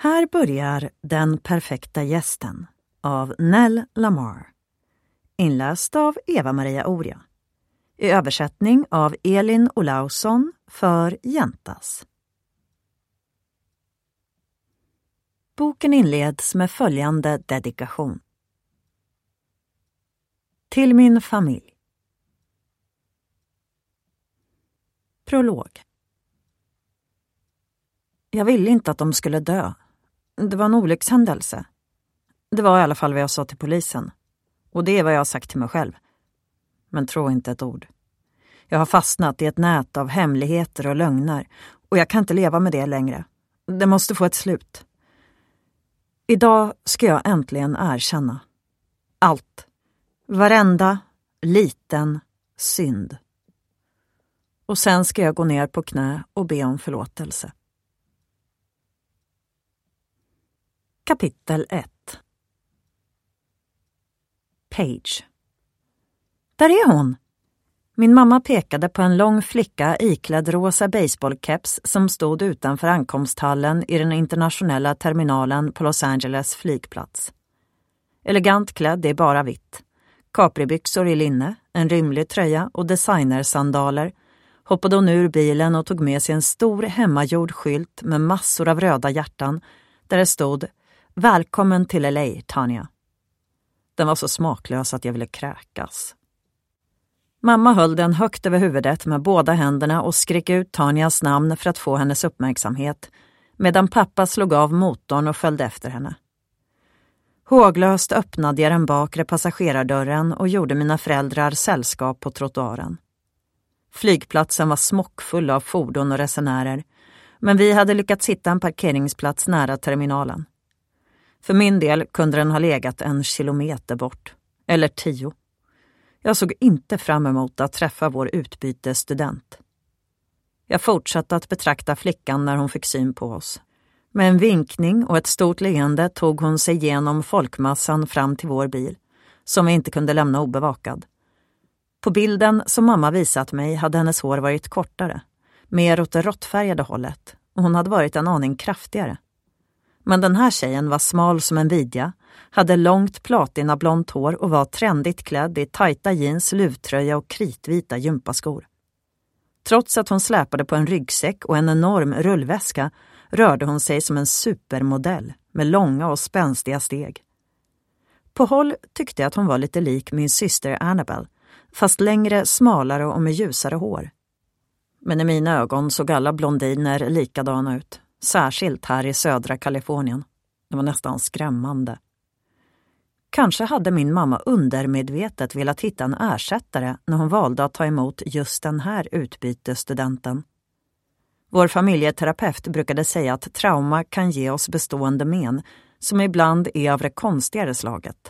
Här börjar Den perfekta gästen av Nell Lamar. Inläst av Eva-Maria Oria. I översättning av Elin Olausson för Jäntas. Boken inleds med följande dedikation. Till min familj. Prolog. Jag ville inte att de skulle dö. Det var en olyckshändelse. Det var i alla fall vad jag sa till polisen. Och det är vad jag har sagt till mig själv. Men tro inte ett ord. Jag har fastnat i ett nät av hemligheter och lögner. Och jag kan inte leva med det längre. Det måste få ett slut. Idag ska jag äntligen erkänna. Allt. Varenda liten synd. Och sen ska jag gå ner på knä och be om förlåtelse. Kapitel 1. Paige. Där är hon! Min mamma pekade på en lång flicka iklädd rosa baseballkeps som stod utanför ankomsthallen i den internationella terminalen på Los Angeles flygplats. Elegant klädd i bara vitt. Capribyxor i linne, en rymlig tröja och designersandaler hoppade hon ur bilen och tog med sig en stor hemmagjord skylt med massor av röda hjärtan där det stod "Välkommen till LA, Tanya". Den var så smaklös att jag ville kräkas. Mamma höll den högt över huvudet med båda händerna och skrek ut Tanyas namn för att få hennes uppmärksamhet, medan pappa slog av motorn och följde efter henne. Håglöst öppnade jag den bakre passagerardörren och gjorde mina föräldrar sällskap på trottoaren. Flygplatsen var smockfull av fordon och resenärer, men vi hade lyckats hitta en parkeringsplats nära terminalen. För min del kunde den ha legat 1 kilometer bort, eller 10. Jag såg inte fram emot att träffa vår utbytesstudent. Jag fortsatte att betrakta flickan när hon fick syn på oss. Med en vinkning och ett stort leende tog hon sig genom folkmassan fram till vår bil, som vi inte kunde lämna obevakad. På bilden som mamma visat mig hade hennes hår varit kortare, mer åt det råttfärgade hållet, och hon hade varit en aning kraftigare. Men den här tjejen var smal som en vidja, hade långt platinablont hår och var trendigt klädd i tajta jeans, luvtröja och kritvita gympaskor. Trots att hon släpade på en ryggsäck och en enorm rullväska rörde hon sig som en supermodell med långa och spänstiga steg. På håll tyckte jag att hon var lite lik min syster Annabelle, fast längre, smalare och med ljusare hår. Men i mina ögon såg alla blondiner likadana ut. Särskilt här i södra Kalifornien. Det var nästan skrämmande. Kanske hade min mamma undermedvetet velat hitta en ersättare när hon valde att ta emot just den här utbytesstudenten. Vår familjeterapeut brukade säga att trauma kan ge oss bestående men som ibland är av det konstigare slaget.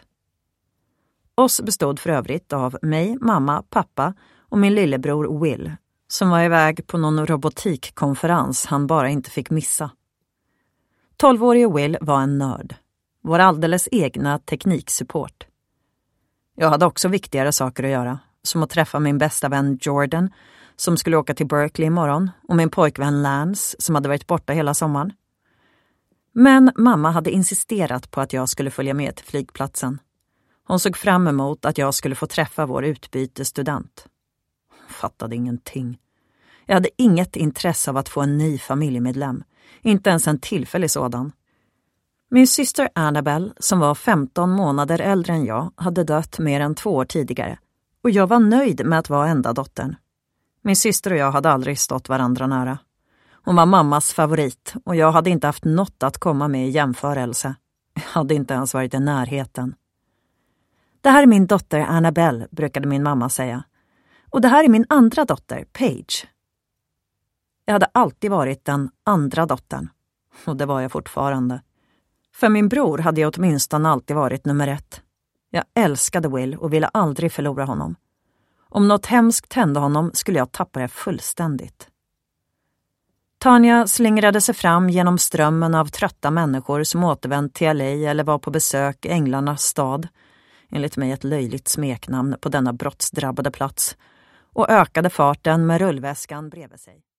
Oss bestod för övrigt av mig, mamma, pappa och min lillebror Will, som var iväg på någon robotikkonferens han bara inte fick missa. 12-årige Will var en nörd. Vår alldeles egna tekniksupport. Jag hade också viktigare saker att göra, som att träffa min bästa vän Jordan, som skulle åka till Berkeley imorgon, och min pojkvän Lance, som hade varit borta hela sommaren. Men mamma hade insisterat på att jag skulle följa med till flygplatsen. Hon såg fram emot att jag skulle få träffa vår utbytesstudent. Fattade ingenting. Jag hade inget intresse av att få en ny familjemedlem. Inte ens en tillfällig sådan. Min syster Annabelle, som var 15 månader äldre än jag, hade dött mer än 2 år tidigare. Och jag var nöjd med att vara enda dottern. Min syster och jag hade aldrig stått varandra nära. Hon var mammas favorit och jag hade inte haft något att komma med i jämförelse. Jag hade inte ens varit i närheten. Det här är min dotter Annabelle, brukade min mamma säga. Och det här är min andra dotter, Paige. Jag hade alltid varit den andra dottern. Och det var jag fortfarande. För min bror hade jag åtminstone alltid varit nummer 1. Jag älskade Will och ville aldrig förlora honom. Om något hemskt hände honom skulle jag tappa det fullständigt. Tanya slingrade sig fram genom strömmen av trötta människor som återvänt till LA eller var på besök i Änglarnas stad, enligt mig ett löjligt smeknamn på denna brottsdrabbade plats, och ökade farten med rullväskan bredvid sig.